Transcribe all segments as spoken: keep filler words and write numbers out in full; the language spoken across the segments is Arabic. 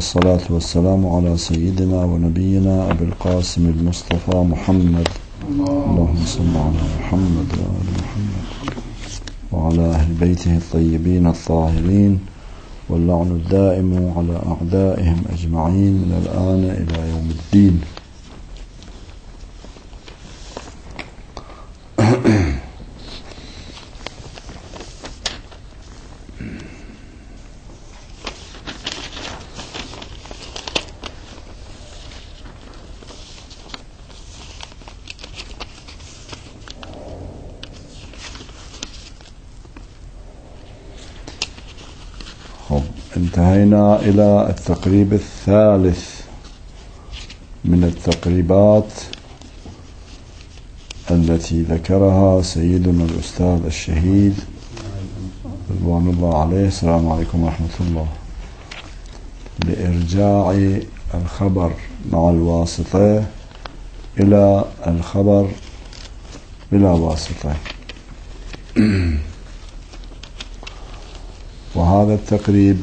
والصلاة والسلام على سيدنا ونبينا أبي القاسم المصطفى محمد، اللهم صل على محمد وآل محمد وعلى أهل بيته الطيبين الطاهرين، واللعن الدائم على أعدائهم أجمعين من الآن إلى يوم الدين. انتهينا إلى التقريب الثالث من التقريبات التي ذكرها سيدنا الأستاذ الشهيد رضوان الله عليه، السلام عليكم ورحمة الله، لإرجاع الخبر مع الواسطة إلى الخبر بلا واسطة. وهذا التقريب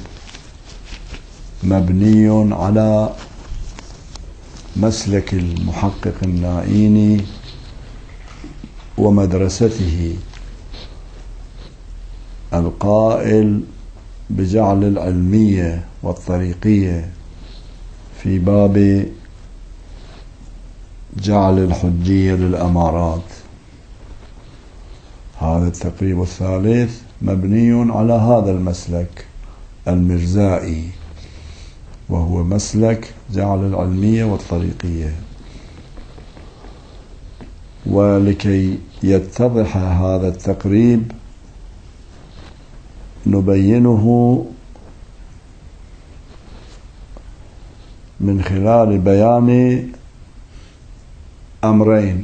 مبني على مسلك المحقق النائيني ومدرسته القائل بجعل العلمية والطريقية في باب جعل الحجية للأمارات. هذا التقريب الثالث مبني على هذا المسلك المرزائي، وهو مسلك جعل العلمية والطريقية. ولكي يتضح هذا التقريب نبينه من خلال بيان أمرين.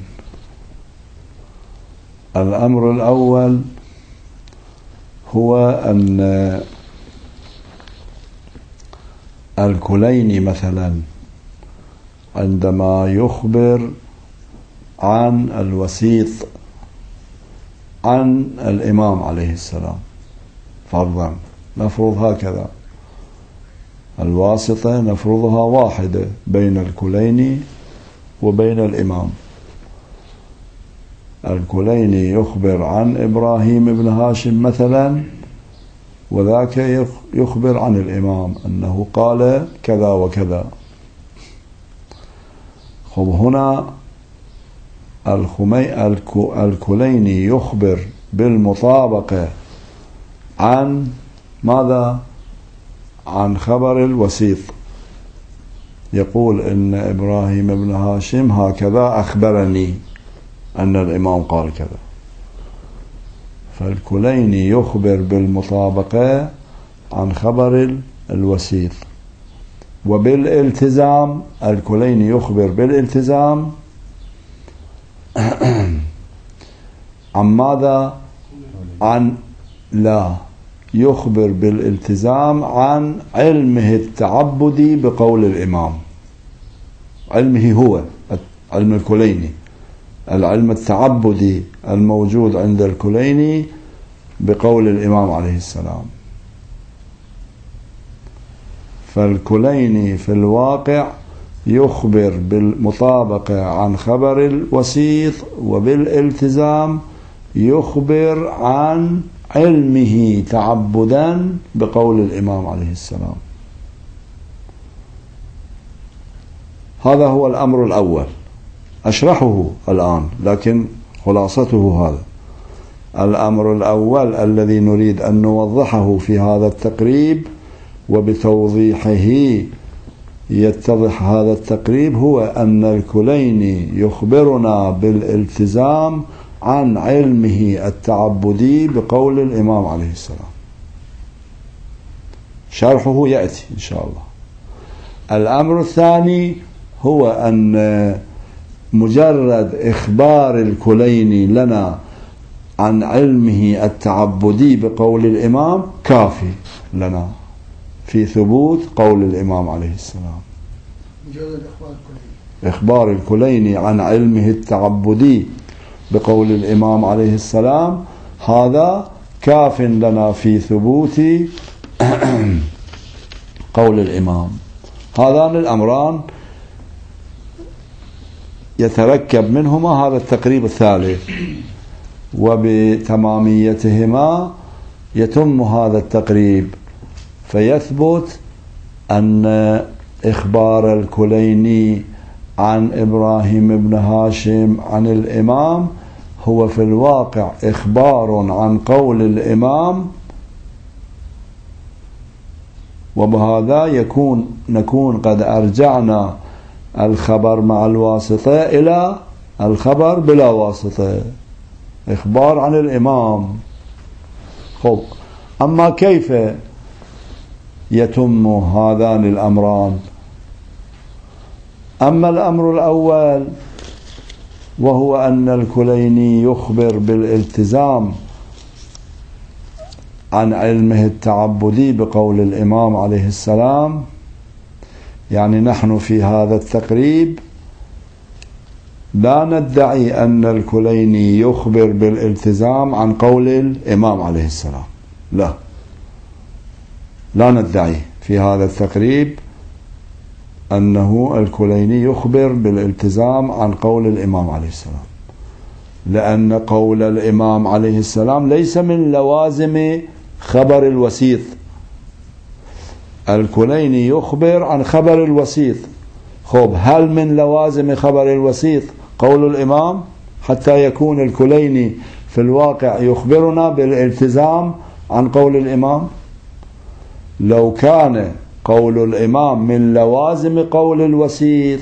الأمر الأول هو أن الكليني مثلا عندما يخبر عن الوسيط عن الإمام عليه السلام، فرضا نفرض هكذا، الواسطة نفرضها واحدة بين الكليني وبين الإمام. الكليني يخبر عن إبراهيم بن هاشم مثلا، وذاك يخبر عن الإمام أنه قال كذا وكذا. خب هنا الخمي الكليني يخبر بالمطابقة عن ماذا؟ عن خبر الوسيط، يقول إن إبراهيم بن هاشم هكذا أخبرني أن الإمام قال كذا. فالكليني يخبر بالمطابقة عن خبر الوسيط، وبالالتزام الكليني يخبر بالالتزام عن ماذا؟ عن لا يخبر بالالتزام عن علمه التعبدي بقول الإمام، علمه هو علم الكليني، العلم التعبدي الموجود عند الكليني بقول الإمام عليه السلام. فالكليني في الواقع يخبر بالمطابقة عن خبر الوسيط، وبالالتزام يخبر عن علمه تعبدا بقول الإمام عليه السلام. هذا هو الأمر الأول، أشرحه الآن لكن خلاصته هذا. الأمر الأول الذي نريد أن نوضحه في هذا التقريب، وبتوضيحه يتضح هذا التقريب، هو أن الكليني يخبرنا بالالتزام عن علمه التعبدي بقول الإمام عليه السلام. شرحه يأتي إن شاء الله. الأمر الثاني هو أن مجرد إخبار الكليني لنا عن علمه التعبدي بقول الإمام كافي لنا في ثبوت قول الإمام عليه السلام. مجرد إخبار الكليني إخبار الكليني عن علمه التعبدي بقول الإمام عليه السلام هذا كاف لنا في ثبوت قول الإمام. هذان الأمران يتركب منهما هذا التقريب الثالث، وبتماميتهما يتم هذا التقريب، فيثبت أن إخبار الكليني عن إبراهيم بن هاشم عن الإمام هو في الواقع إخبار عن قول الإمام، وبهذا يكون نكون قد أرجعنا الخبر مع الواسطة إلى الخبر بلا واسطة، إخبار عن الإمام. خب، أما كيف يتم هذان الأمران؟ أما الأمر الأول وهو أن الكليني يخبر بالالتزام عن علمه التعبدي بقول الإمام عليه السلام، يعني نحن في هذا التقريب لا ندعي أن الكليني يخبر بالالتزام عن قول الإمام عليه السلام، لا لا ندعي في هذا التقريب أنه الكليني يخبر بالالتزام عن قول الإمام عليه السلام، لأن قول الإمام عليه السلام ليس من لوازم خبر الوسيط. الكليني يخبر عن خبر الوسيط. خب، هل من لوازم خبر الوسيط قول الإمام حتى يكون الكليني في الواقع يخبرنا بالالتزام عن قول الإمام؟ لو كان قول الإمام من لوازم قول الوسيط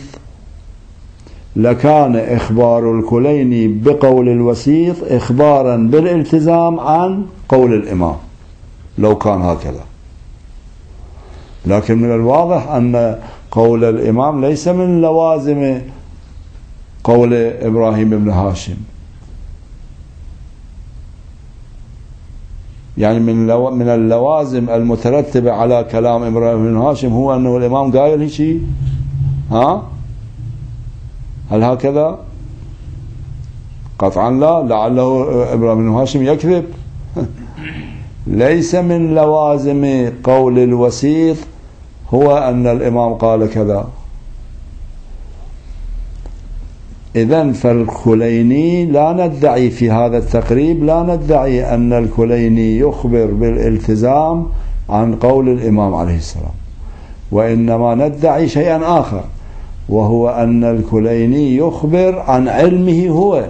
لكان إخبار الكليني بقول الوسيط إخبارا بالالتزام عن قول الإمام، لو كان هكذا. لكن من الواضح أن قول الإمام ليس من لوازم قول إبراهيم بن هاشم، يعني من لو من اللوازم المترتبة على كلام إبراهيم بن هاشم هو أنه الإمام قايل هيك. ها؟ هل هكذا؟ قطعا لا، لعله إبراهيم بن هاشم يكذب. ليس من لوازم قول الوسيط هو أن الإمام قال كذا. إذن فالكليني لا ندعي في هذا التقريب لا ندعي أن الكليني يخبر بالالتزام عن قول الإمام عليه السلام، وإنما ندعي شيئا آخر، وهو أن الكليني يخبر عن علمه هو،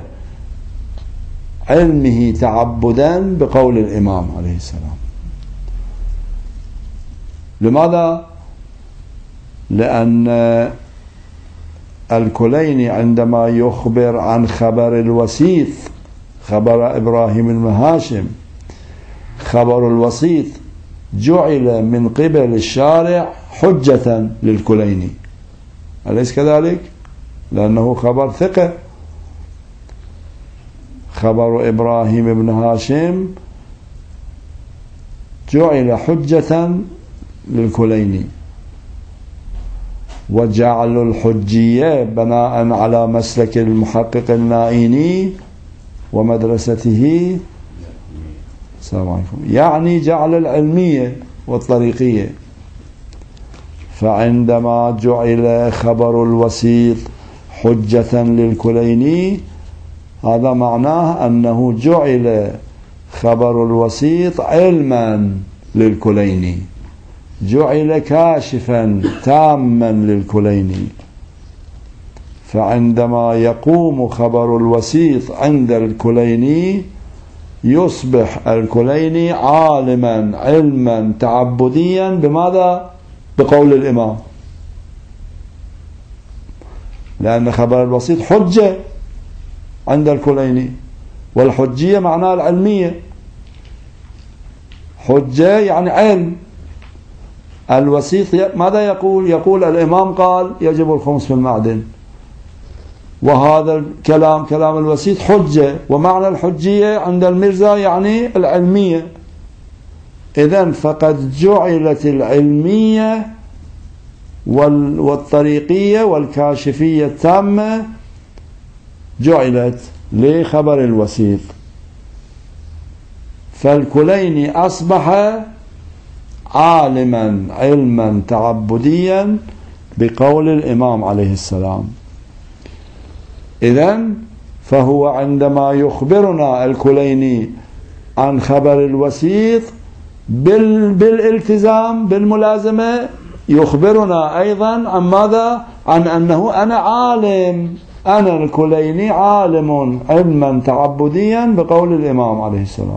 علمه تعبدا بقول الإمام عليه السلام. لماذا؟ لأن الكليني عندما يخبر عن خبر الوسيط، خبر إبراهيم بن هاشم، خبر الوسيط جعل من قبل الشارع حجة للكليني، أليس كذلك؟ لأنه خبر ثقة. خبر إبراهيم بن هاشم جعل حجة للكليني، وجعل الحجية بناء على مسلك المحقق النائيني ومدرسته السلام عليكم، يعني جعل العلمية والطريقية. فعندما جعل خبر الوسيط حجة للكليني هذا معناه أنه جعل خبر الوسيط علما للكليني، جعل كاشفا تاما للكليني. فعندما يقوم خبر الوسيط عند الكليني يصبح الكليني عالما علما تعبديا بماذا؟ بقول الإمام، لأن خبر الوسيط حجة عند الكليني، والحجية معناها العلمية، حجة يعني علم. الوسيط ماذا يقول؟ يقول الإمام قال يجب الخمس في المعدن، وهذا الكلام كلام الوسيط حجة، ومعنى الحجية عند المرزا يعني العلمية. إذن فقد جعلت العلمية والطريقية والكاشفية التامة جعلت لخبر الوسيط، فالكليني أصبح عالما علما تعبديا بقول الإمام عليه السلام. إذن فهو عندما يخبرنا الكليني عن خبر الوسيط بالالتزام بالملازمة، يخبرنا أيضا عن ماذا؟ عن أنه أنا عالم، أنا الكليني عالم علما تعبديا بقول الإمام عليه السلام.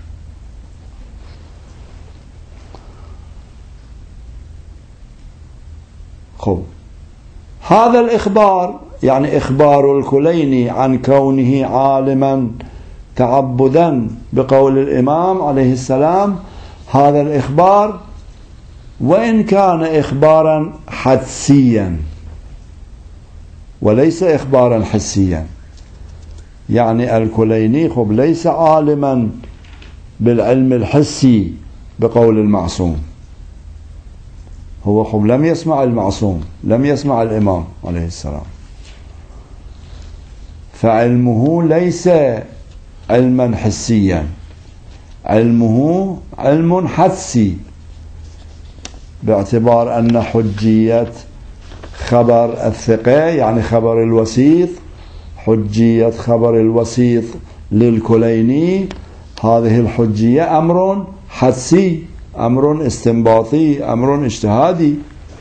خب، هذا الإخبار يعني إخبار الكليني عن كونه عالما تعبدا بقول الإمام عليه السلام، هذا الإخبار وإن كان إخبارا حدسيا وليس إخبارا حسيا، يعني الكليني خب ليس عالما بالعلم الحسي بقول المعصوم، هو خب لم يسمع المعصوم، لم يسمع الإمام عليه السلام، فعلمه ليس علما حسيا، علمه علم حدسي، باعتبار أن حجية خبر الثقة يعني خبر الوسيط، حجية خبر الوسيط للكليني هذه الحجية أمر حدسي، أمر استنباطي، أمر اجتهادي.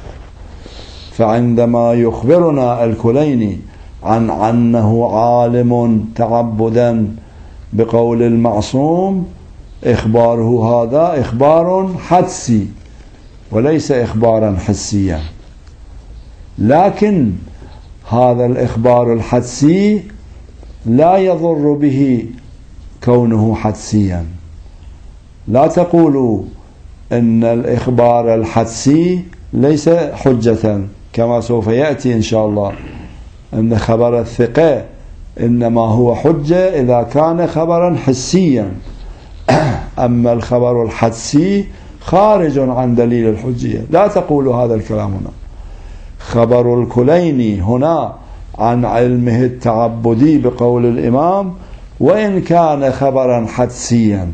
فعندما يخبرنا الكليني عن أنه عالم تعبدا بقول المعصوم، إخباره هذا إخبار حدسي وليس إخبارا حسيا، لكن هذا الإخبار الحدسي لا يضر به كونه حدسيا. لا تقولوا إن الإخبار الحدسي ليس حجة، كما سوف يأتي إن شاء الله أن خبر الثقة إنما هو حجة إذا كان خبرا حسيا، أما الخبر الحدسي خارج عن دليل الحجية. لا تقولوا هذا الكلام هنا. خبر الكليني هنا عن علمه التعبدي بقول الإمام وإن كان خبرا حدسيا،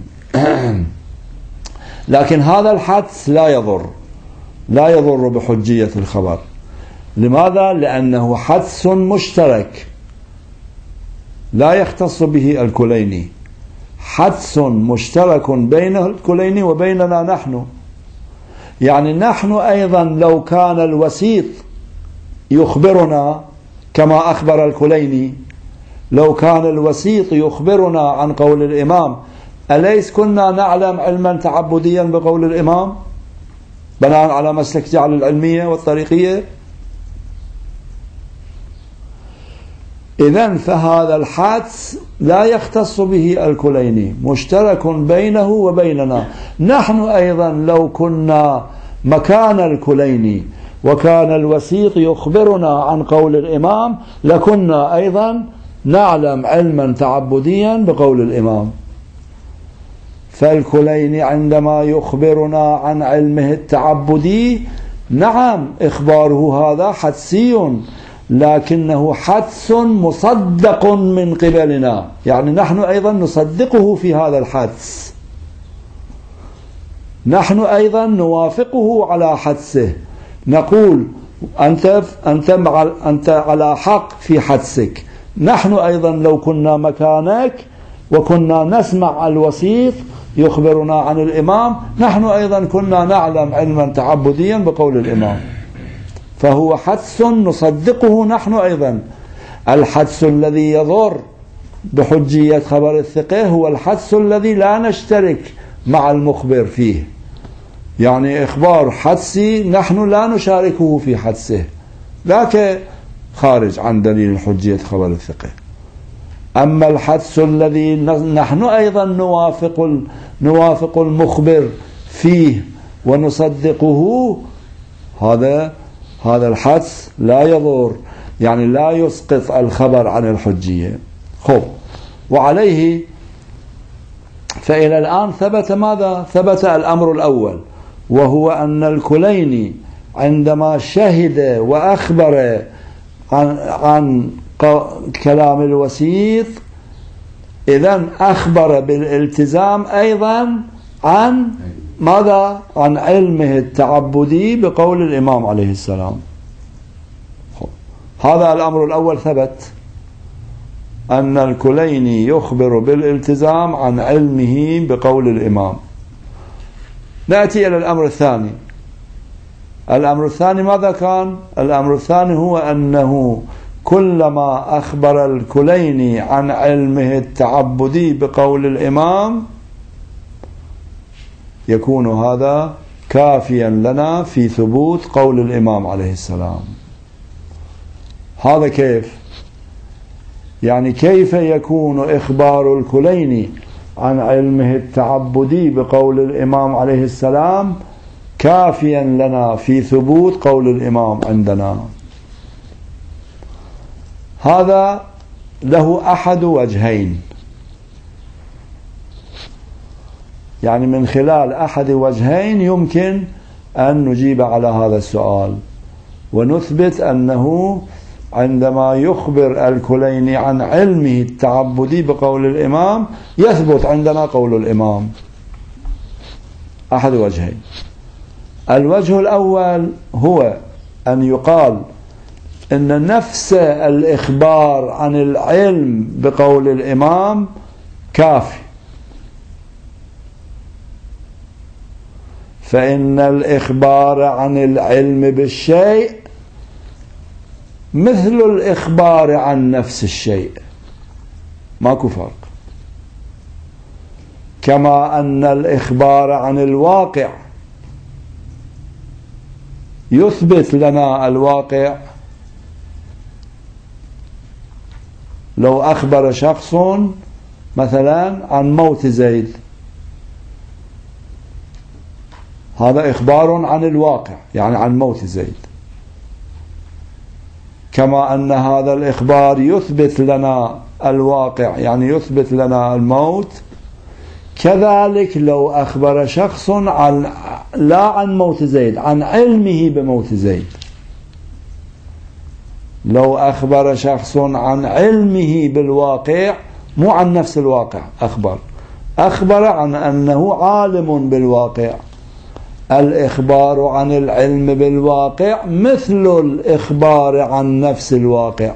لكن هذا الحدس لا يضر، لا يضر بحجية الخبر. لماذا؟ لأنه حدس مشترك لا يختص به الكليني، حدس مشترك بين الكليني وبيننا نحن. يعني نحن أيضا لو كان الوسيط يخبرنا كما أخبر الكليني، لو كان الوسيط يخبرنا عن قول الإمام، أليس كنا نعلم علما تعبديا بقول الإمام بناء على مسلك جعل العلمية والطريقية؟ إذن فهذا الحدس لا يختص به الكليني، مشترك بينه وبيننا. نحن أيضا لو كنا مكان الكليني وكان الوسيط يخبرنا عن قول الإمام لكنا أيضا نعلم علما تعبديا بقول الإمام. فالكليني عندما يخبرنا عن علمه التعبدي، نعم إخباره هذا حدسي، لكنه حدس مصدق من قبلنا، يعني نحن أيضا نصدقه في هذا الحدس، نحن أيضا نوافقه على حدسه، نقول أنت, أنت, أنت على حق في حدسك. نحن أيضا لو كنا مكانك وكنا نسمع الوسيط يخبرنا عن الإمام، نحن أيضا كنا نعلم علما تعبديا بقول الإمام. فهو حدس نصدقه نحن أيضا. الحدس الذي يضر بحجية خبر الثقة هو الحدس الذي لا نشترك مع المخبر فيه، يعني إخبار حدسي نحن لا نشاركه في حدسه، ذاك خارج عن دليل حجية خبر الثقة. أما الحدس الذي نحن أيضا نوافق نوافق المخبر فيه ونصدقه، هذا هذا الحدس لا يضر، يعني لا يسقط الخبر عن الحجية. خب، وعليه فإلى الآن ثبت ماذا؟ ثبت الأمر الأول، وهو أن الكليني عندما شهد وأخبر عن, عن كلام الوسيط، إذن أخبر بالالتزام أيضا عن ماذا؟ عن علمه التعبدي بقول الإمام عليه السلام. هذا الأمر الأول ثبت، أن الكليني يخبر بالالتزام عن علمه بقول الإمام. نأتي إلى الأمر الثاني. الأمر الثاني ماذا كان؟ الأمر الثاني هو أنه كلما أخبر الكليني عن علمه التعبدي بقول الإمام يكون هذا كافيا لنا في ثبوت قول الإمام عليه السلام. هذا كيف؟ يعني كيف يكون إخبار الكليني عن علمه التعبدي بقول الإمام عليه السلام كافيا لنا في ثبوت قول الإمام عندنا؟ هذا له أحد وجهين، يعني من خلال أحد وجهين يمكن أن نجيب على هذا السؤال ونثبت أنه عندما يخبر الكليني عن علمه التعبدي بقول الإمام يثبت عندنا قول الإمام. أحد وجهين. الوجه الأول هو أن يقال إن نفس الإخبار عن العلم بقول الإمام كافي، فإن الإخبار عن العلم بالشيء مثل الإخبار عن نفس الشيء، ماكو فرق. كما أن الإخبار عن الواقع يثبت لنا الواقع. لو أخبر شخص مثلا عن موت زيد، هذا إخبار عن الواقع، يعني عن موت زيد. كما أن هذا الإخبار يثبت لنا الواقع، يعني يثبت لنا الموت، كذلك لو أخبر شخص عن لا عن موت زيد، عن علمه بموت زيد. لو أخبر شخص عن علمه بالواقع، مو عن نفس الواقع، أخبر أخبر عن أنه عالم بالواقع. الإخبار عن العلم بالواقع مثل الإخبار عن نفس الواقع.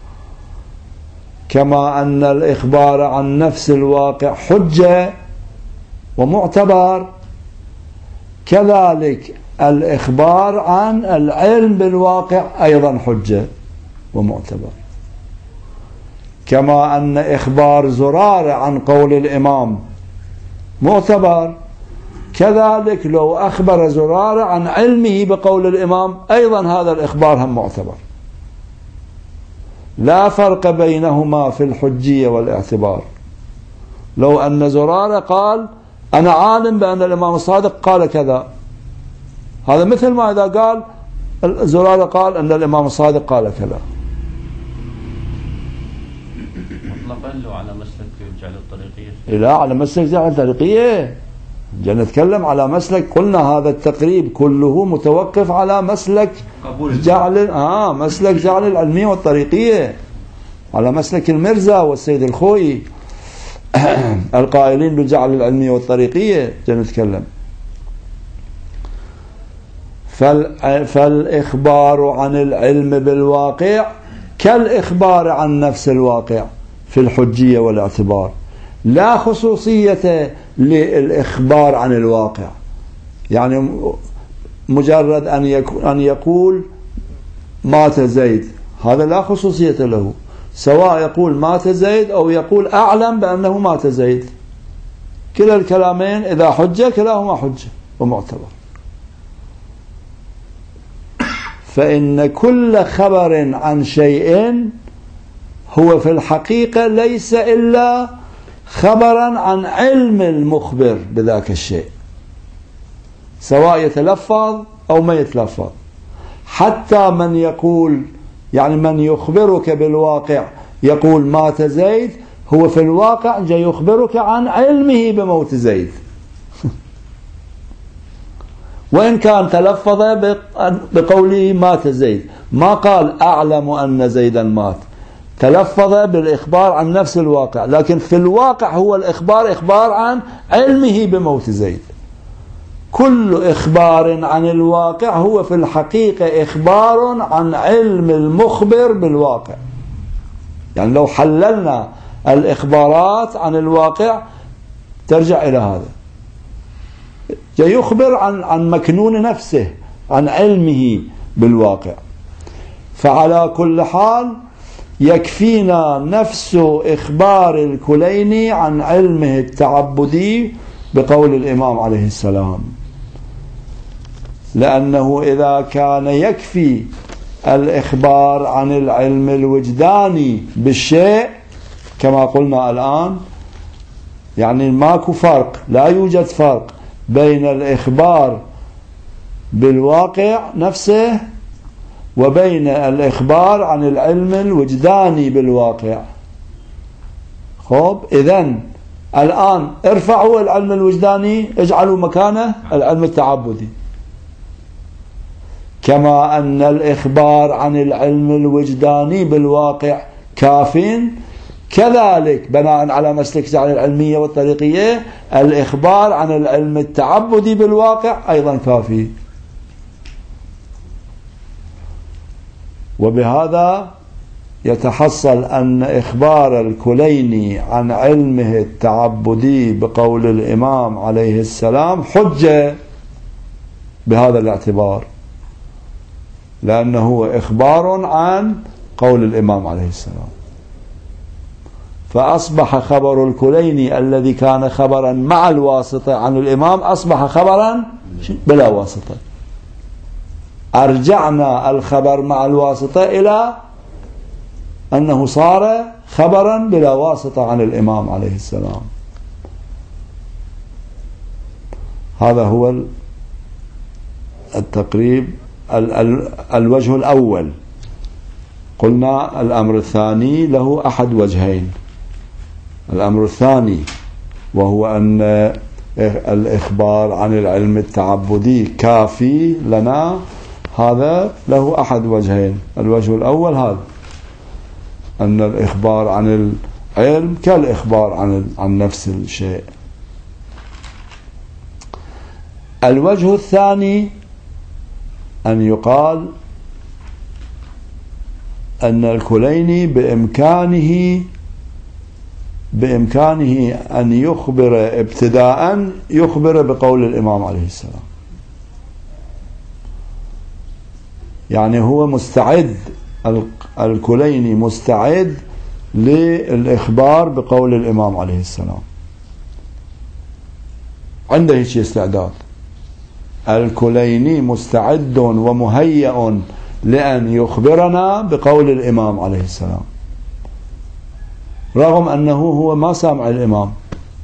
كما أن الإخبار عن نفس الواقع حجة ومعتبر، كذلك الإخبار عن العلم بالواقع أيضا حجة ومعتبر. كما أن إخبار زرارة عن قول الإمام معتبر، كذلك لو أخبر زرارة عن علمه بقول الإمام أيضا هذا الإخبار هم معتبر. لا فرق بينهما في الحجية والاعتبار. لو أن زرارة قال أنا عالم بأن الإمام الصادق قال كذا، هذا مثل ما إذا قال زرارة قال أن الإمام الصادق قال كذا. مطلقا لو على مسلك جعل الطريقية، لا على مسلك جعل الطريقية. جاء نتكلم على مسلك، قلنا هذا التقريب كله متوقف على مسلك جعل آه مسلك جعل العلمية والطريقية، على مسلك المرزا والسيد الخوي القائلين بجعل العلمية والطريقية. جاء نتكلم. فالإخبار عن العلم بالواقع كالإخبار عن نفس الواقع في الحجية والاعتبار، لا خصوصية للإخبار عن الواقع. يعني مجرد أن يقول مات زيد، هذا لا خصوصية له، سواء يقول مات زيد أو يقول أعلم بأنه مات زيد، كلا الكلامين إذا حجة كلاهما حجة ومعتبر. فإن كل خبر عن شيء هو في الحقيقة ليس إلا خبرا عن علم المخبر بذاك الشيء، سواء يتلفظ أو ما يتلفظ. حتى من يقول، يعني من يخبرك بالواقع يقول مات زيد، هو في الواقع جاي يخبرك عن علمه بموت زيد وإن كان تلفظ بقوله مات زيد، ما قال أعلم أن زيدا مات، تلفظ بالإخبار عن نفس الواقع، لكن في الواقع هو الإخبار إخبار عن علمه بموت زيد. كل إخبار عن الواقع هو في الحقيقة إخبار عن علم المخبر بالواقع. يعني لو حللنا الإخبارات عن الواقع ترجع إلى هذا، جاي يخبر عن عن مكنون نفسه، عن علمه بالواقع. فعلى كل حال يكفينا نفس إخبار الكليني عن علمه التعبدي بقول الإمام عليه السلام، لأنه إذا كان يكفي الإخبار عن العلم الوجداني بالشيء كما قلنا الآن، يعني ماكو فرق، لا يوجد فرق بين الإخبار بالواقع نفسه وبين الإخبار عن العلم الوجداني بالواقع. خب إذن الآن ارفعوا العلم الوجداني، اجعلوا مكانه العلم التعبدي، كما أن الإخبار عن العلم الوجداني بالواقع كاف، كذلك بناء على مسلك جعل العلمية والطريقية الإخبار عن العلم التعبدي بالواقع أيضا كافي. وبهذا يتحصل أن إخبار الكليني عن علمه التعبدي بقول الإمام عليه السلام حجة بهذا الاعتبار، لأنه هو إخبار عن قول الإمام عليه السلام. فأصبح خبر الكليني الذي كان خبرا مع الواسطة عن الإمام أصبح خبرا بلا واسطة. أرجعنا الخبر مع الواسطة إلى أنه صار خبرا بلا واسطة عن الإمام عليه السلام. هذا هو التقريب الوجه الأول. قلنا الأمر الثاني له أحد وجهين. الأمر الثاني وهو أن الإخبار عن العلم التعبدي كافي لنا، هذا له أحد وجهين. الوجه الأول هذا، أن الإخبار عن العلم كالإخبار عن عن نفس الشيء. الوجه الثاني أن يقال أن الكليني بإمكانه بإمكانه أن يخبر ابتداء يخبر بقول الإمام عليه السلام، يعني هو مستعد، الكليني مستعد للإخبار بقول الإمام عليه السلام، عنده هيك استعداد. الكليني مستعد ومهيئ لأن يخبرنا بقول الإمام عليه السلام، رغم أنه هو ما سمع الإمام.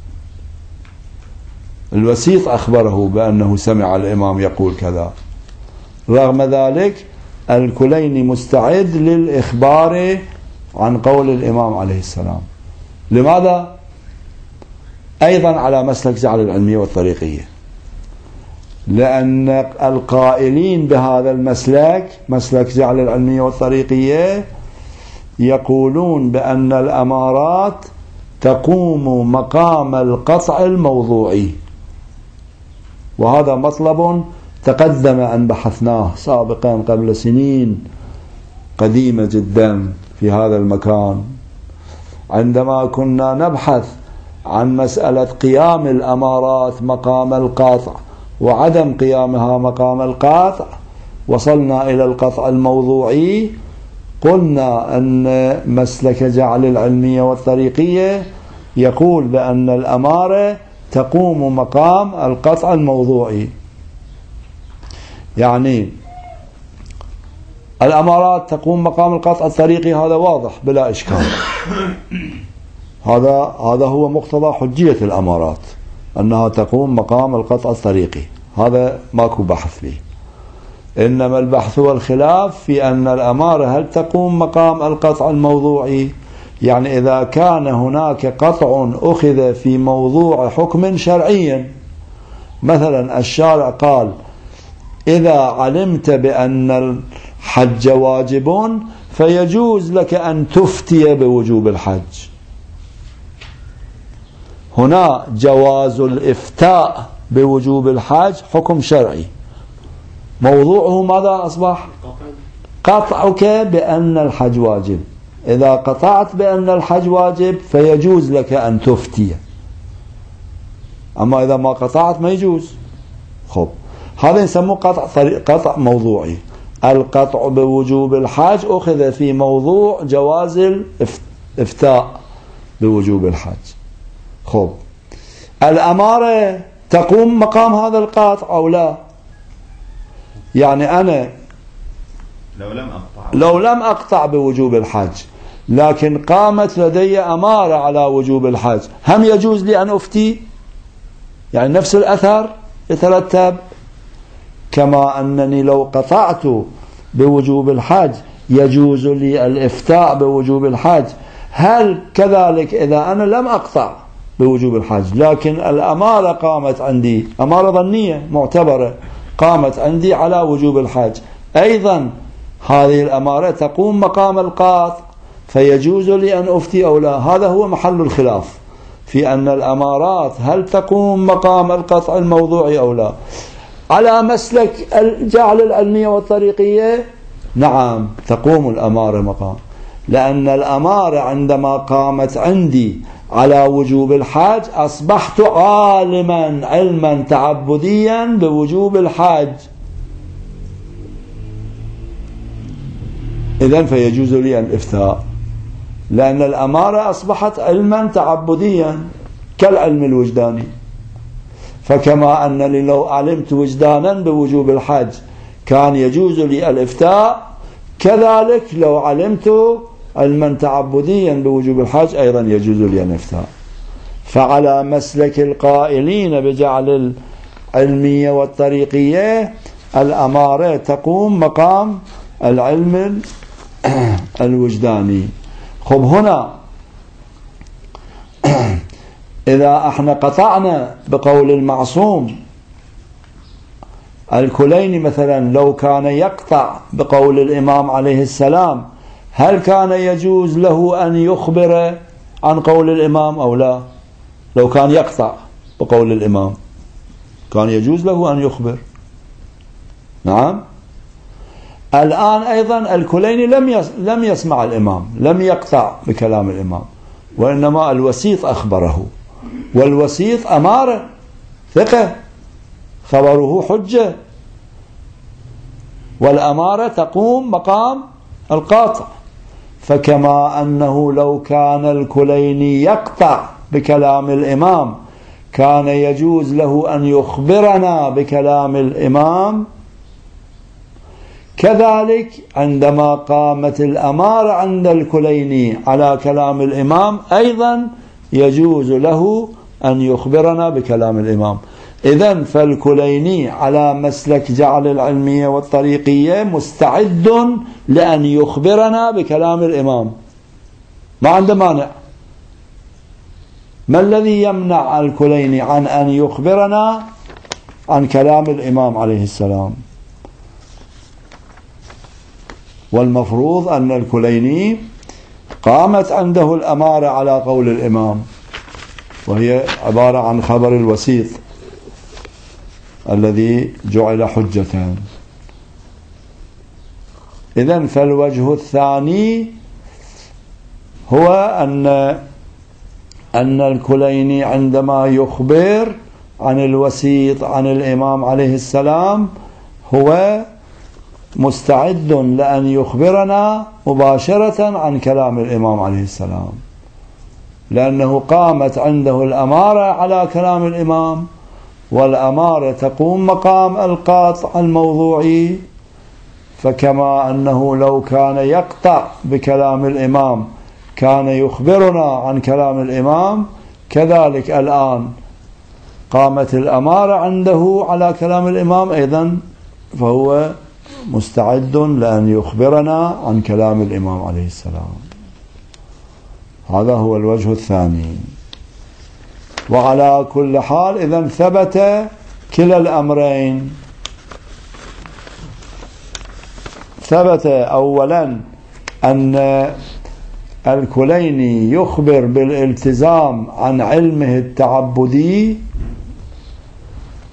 الوسيط أخبره بأنه سمع الإمام يقول كذا، رغم ذلك الكليني مستعد للإخبار عن قول الإمام عليه السلام. لماذا؟ أيضا على مسلك جعل العلمية والطريقية، لأن القائلين بهذا المسلك، مسلك جعل العلمية والطريقية، يقولون بأن الأمارات تقوم مقام القطع الموضوعي، وهذا مطلب تقدم أن بحثناه سابقا قبل سنين قديمة جدا في هذا المكان، عندما كنا نبحث عن مسألة قيام الأمارات مقام القطع وعدم قيامها مقام القطع. وصلنا إلى القطع الموضوعي، قلنا أن مسلك جعل العلمية والطريقية يقول بأن الأمارة تقوم مقام القطع الموضوعي، يعني الأمارات تقوم مقام القطع الطريقي، هذا واضح بلا إشكال. هذا هذا هو مقتضى حجية الأمارات، أنها تقوم مقام القطع الطريقي، هذا ماكو بحث فيه. إنما البحث والخلاف في أن الأمارة هل تقوم مقام القطع الموضوعي، يعني إذا كان هناك قطع أخذ في موضوع حكم شرعي، مثلا الشارع قال إذا علمت بأن الحج واجب فيجوز لك أن تفتي بوجوب الحج. هنا جواز الإفتاء بوجوب الحج حكم شرعي، موضوعه ماذا أصبح؟ قطعك بأن الحج واجب. إذا قطعت بأن الحج واجب فيجوز لك أن تفتي، أما إذا ما قطعت ما يجوز. خب هذا يسمى قطع قطع موضوعي. القطع بوجوب الحج أخذ في موضوع جواز الإفتاء بوجوب الحج. خب الأمارة تقوم مقام هذا القطع أو لا؟ يعني أنا لو لم أقطع لو لم أقطع بوجوب الحج لكن قامت لدي أمارة على وجوب الحج، هم يجوز لي أن أفتي؟ يعني نفس الأثر يترتب. كما أنني لو قطعت بوجوب الحج يجوز لي الإفتاء بوجوب الحج، هل كذلك إذا أنا لم أقطع بوجوب الحج لكن الأمارة قامت عندي، أمارة ظنية معتبرة قامت عندي على وجوب الحج، أيضا هذه الأمارة تقوم مقام القاطع فيجوز لي أن أفتي أو لا؟ هذا هو محل الخلاف في أن الأمارات هل تقوم مقام القطع الموضوعي أو لا. على مسلك الجعل العلمية والطريقية نعم تقوم الأمارة مقام، لأن الأمارة عندما قامت عندي على وجوب الحج أصبحت عالما علما تعبديا بوجوب الحج، إذن فيجوز لي الإفتاء، لأن الأمارة أصبحت علما تعبديا كالعلم الوجداني. فكما أنني لو علمت وجدانا بوجوب الحج كان يجوز لي الإفتاء، كذلك لو علمت علما تعبديا بوجوب الحج أيضا يجوز لي الإفتاء. فعلى مسلك القائلين بجعل العلمية والطريقية الأمارة تقوم مقام العلم الوجداني. خب هنا إذا احنا قطعنا بقول المعصوم الكليني مثلا، لو كان يقطع بقول الإمام عليه السلام هل كان يجوز له أن يخبر عن قول الإمام أو لا؟ لو كان يقطع بقول الإمام كان يجوز له أن يخبر. نعم. الآن أيضا الكليني لم لم يسمع الإمام، لم يقطع بكلام الإمام، وإنما الوسيط أخبره، والوسيط أمارة ثقة خبره حجة، والأمارة تقوم مقام القاطع. فكما أنه لو كان الكليني يقطع بكلام الإمام كان يجوز له أن يخبرنا بكلام الإمام، كذلك عندما قامت الأمارة عند الكليني على كلام الإمام أيضا يجوز له أن يخبرنا بكلام الإمام. إذن فالكليني على مسلك جعل العلمية والطريقية مستعد لأن يخبرنا بكلام الإمام، ما عنده مانع. ما الذي يمنع الكليني عن أن يخبرنا عن كلام الإمام عليه السلام؟ والمفروض أن الكليني قامت عنده الأمارة على قول الإمام، وهي عبارة عن خبر الوسيط الذي جعل حجة. إذن فالوجه الثاني هو أن أن الكليني عندما يخبر عن الوسيط عن الإمام عليه السلام هو مستعد لأن يخبرنا مباشرة عن كلام الإمام عليه السلام، لأنه قامت عنده الأمارة على كلام الإمام، والأمارة تقوم مقام القاطع الموضوعي. فكما أنه لو كان يقطع بكلام الإمام كان يخبرنا عن كلام الإمام، كذلك الآن قامت الأمارة عنده على كلام الإمام أيضا فهو مستعد لأن يخبرنا عن كلام الإمام عليه السلام. هذا هو الوجه الثاني. وعلى كل حال إذن ثبت كلا الأمرين. ثبت أولا أن الكليني يخبر بالالتزام عن علمه التعبدي،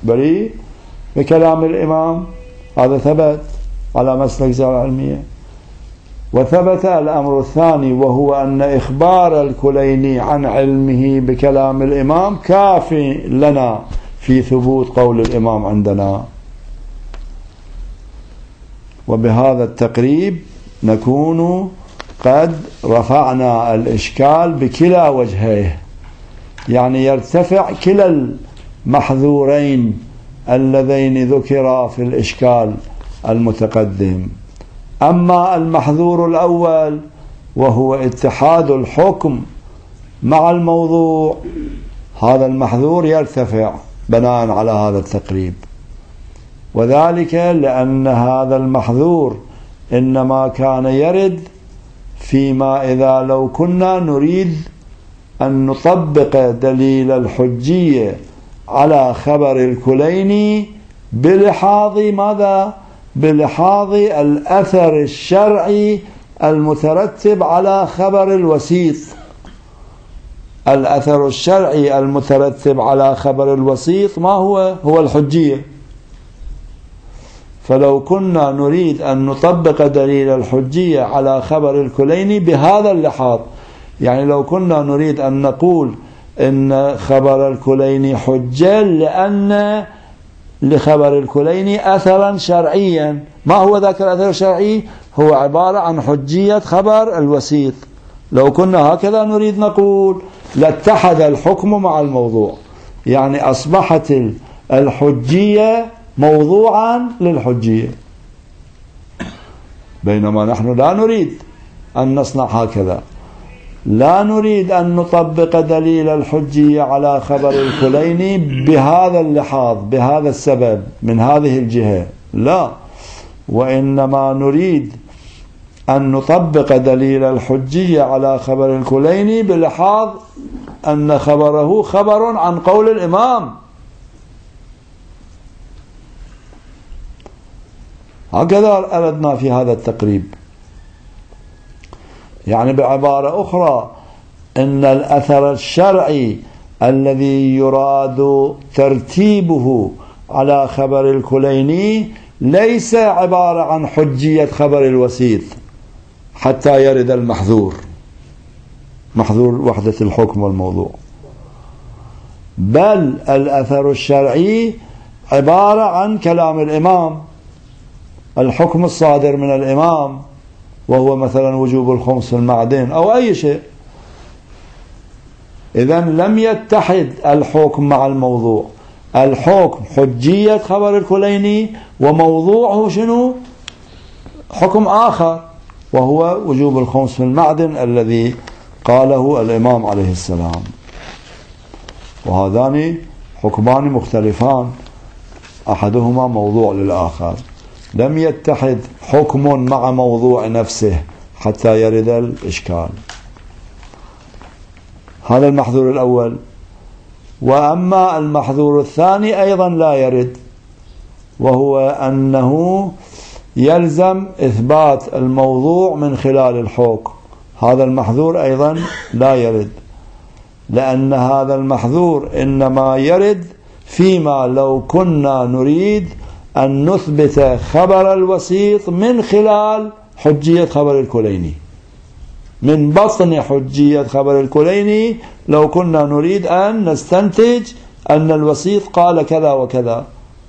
بريء بكلام الإمام، هذا ثبت على مسلك زاوية علمية. وثبت الأمر الثاني وهو أن إخبار الكليني عن علمه بكلام الإمام كافي لنا في ثبوت قول الإمام عندنا. وبهذا التقريب نكون قد رفعنا الإشكال بكلا وجهيه، يعني يرتفع كلا المحذورين اللذين ذكرا في الإشكال المتقدم. أما المحذور الأول وهو اتحاد الحكم مع الموضوع، هذا المحذور يرتفع بناء على هذا التقريب، وذلك لأن هذا المحذور إنما كان يرد فيما إذا لو كنا نريد أن نطبق دليل الحجية على خبر الكليني بلحاظ ماذا؟ بلحاظ الأثر الشرعي المترتب على خبر الوسيط. الأثر الشرعي المترتب على خبر الوسيط ما هو؟ هو الحجية. فلو كنا نريد أن نطبق دليل الحجية على خبر الكليني بهذا اللحاظ، يعني لو كنا نريد أن نقول إن خبر الكليني حجة لأن لخبر الكليني أثرا شرعيا، ما هو ذاك الأثر الشرعي؟ هو عبارة عن حجية خبر الوسيط. لو كنا هكذا نريد نقول لاتحد الحكم مع الموضوع، يعني أصبحت الحجية موضوعا للحجية، بينما نحن لا نريد أن نصنع هكذا. لا نريد أن نطبق دليل الحجية على خبر الكليني بهذا اللحاظ بهذا السبب من هذه الجهة، لا، وإنما نريد أن نطبق دليل الحجية على خبر الكليني بلحاظ أن خبره خبر عن قول الإمام. هكذا أردنا في هذا التقريب. يعني بعبارة أخرى إن الأثر الشرعي الذي يراد ترتيبه على خبر الكليني ليس عبارة عن حجية خبر الوسيط حتى يرد المحذور، محذور وحدة الحكم والموضوع، بل الأثر الشرعي عبارة عن كلام الإمام، الحكم الصادر من الإمام، وهو مثلا وجوب الخمس في المعدن أو أي شيء. إذن لم يتحد الحكم مع الموضوع. الحكم حجية خبر الكليني وموضوعه شنو؟ حكم آخر وهو وجوب الخمس في المعدن الذي قاله الإمام عليه السلام. وهذان حكمان مختلفان، أحدهما موضوع للآخر، لم يتحد حكم مع موضوع نفسه حتى يرد الإشكال. هذا المحذور الأول. وأما المحذور الثاني أيضا لا يرد، وهو أنه يلزم إثبات الموضوع من خلال الحكم. هذا المحذور أيضا لا يرد، لأن هذا المحذور إنما يرد فيما لو كنا نريد أن نثبت خبر الوسيط من خلال حجية خبر الكليني، من بطن حجية خبر الكليني لو كنا نريد أن نستنتج أن الوسيط قال كذا وكذا.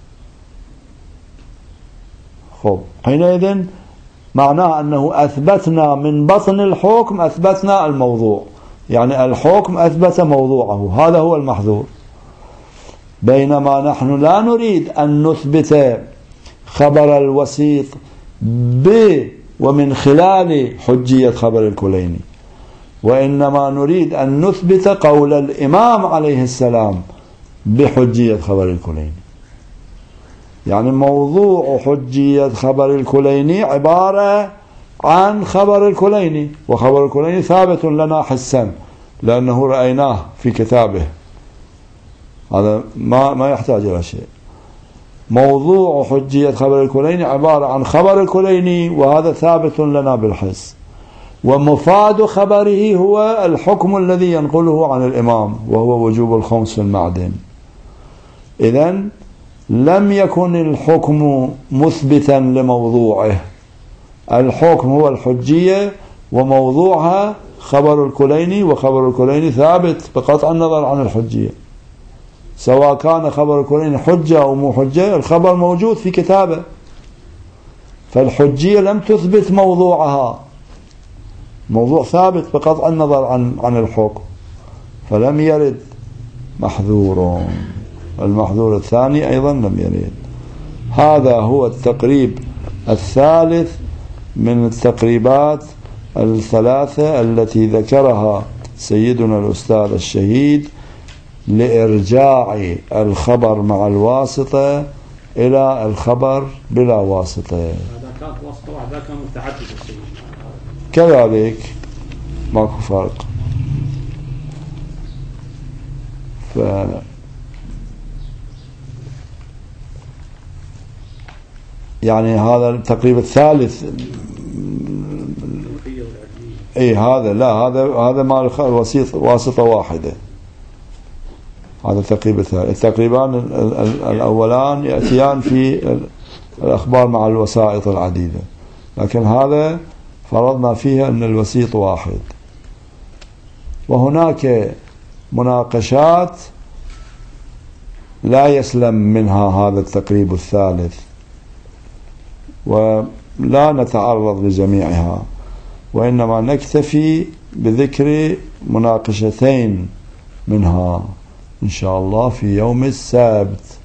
خب حينئذ معناه أنه أثبتنا من بطن الحكم أثبتنا الموضوع، يعني الحكم أثبت موضوعه، هذا هو المحذور. بينما نحن لا نريد أن نثبت خبر الوسيط ب ومن خلال حجية خبر الكليني، وإنما نريد أن نثبت قول الإمام عليه السلام بحجية خبر الكليني. يعني موضوع حجية خبر الكليني عبارة عن خبر الكليني، وخبر الكليني ثابت لنا حسا لأنه رأيناه في كتابه، هذا ما ما يحتاج إلى شيء. موضوع حجية خبر الكليني عبارة عن خبر الكليني، وهذا ثابت لنا بالحس، ومفاد خبره هو الحكم الذي ينقله عن الإمام وهو وجوب الخمس في المعدن. إذن لم يكن الحكم مثبتا لموضوعه. الحكم هو الحجية وموضوعها خبر الكليني، وخبر الكليني ثابت بقطع النظر عن الحجية، سواء كان خبر الكليني حجة أو مو حجة، الخبر موجود في كتابه، فالحجية لم تثبت موضوعها، موضوع ثابت بقطع النظر عن عن الحكم، فلم يرد محذور. المحذور الثاني أيضا لم يرد. هذا هو التقريب الثالث من التقريبات الثلاثة التي ذكرها سيدنا الأستاذ الشهيد لإرجاع الخبر مع الواسطة إلى الخبر بلا واسطة. هذا كانت واسطة واحدة، كان متعدد السيد كذلك ماكو فرق. ف يعني هذا التقريب الثالث. اي هذا لا هذا هذا مال الوسيط واسطة واحدة. هذا التقريب الثالث. التقريبان الأولان يأتيان في الأخبار مع الوسائط العديدة، لكن هذا فرضنا فيها أن الوسيط واحد. وهناك مناقشات لا يسلم منها هذا التقريب الثالث، ولا نتعرض لجميعها، وإنما نكتفي بذكر مناقشتين منها إن شاء الله في يوم السبت.